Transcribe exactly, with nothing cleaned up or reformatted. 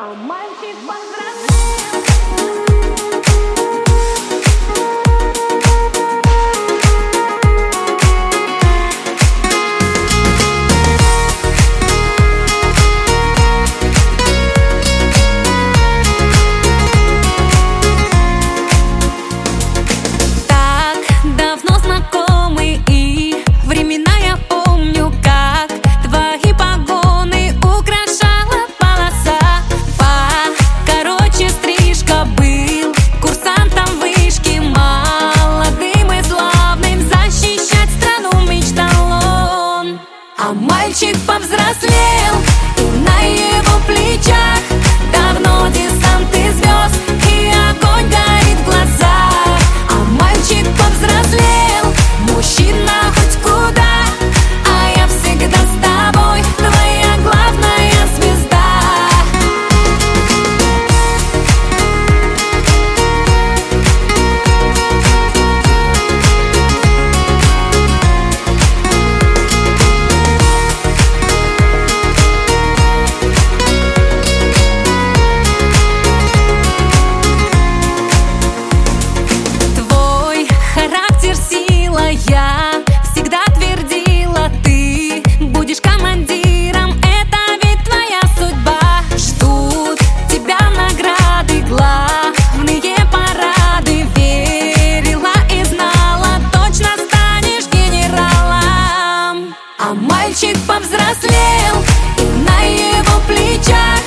Мальчик повзрослел. Мальчик повзрослел, и на его плечах давно десанты звезд, и огонь горит в глазах. А мальчик повзрослел, мужчина хоть куда, а я всегда с тобой, твоя главная звезда. Я всегда твердила, ты будешь командиром, это ведь твоя судьба. Ждут тебя награды, главные парады. Верила и знала, точно станешь генералом. А мальчик повзрослел, и на его плечах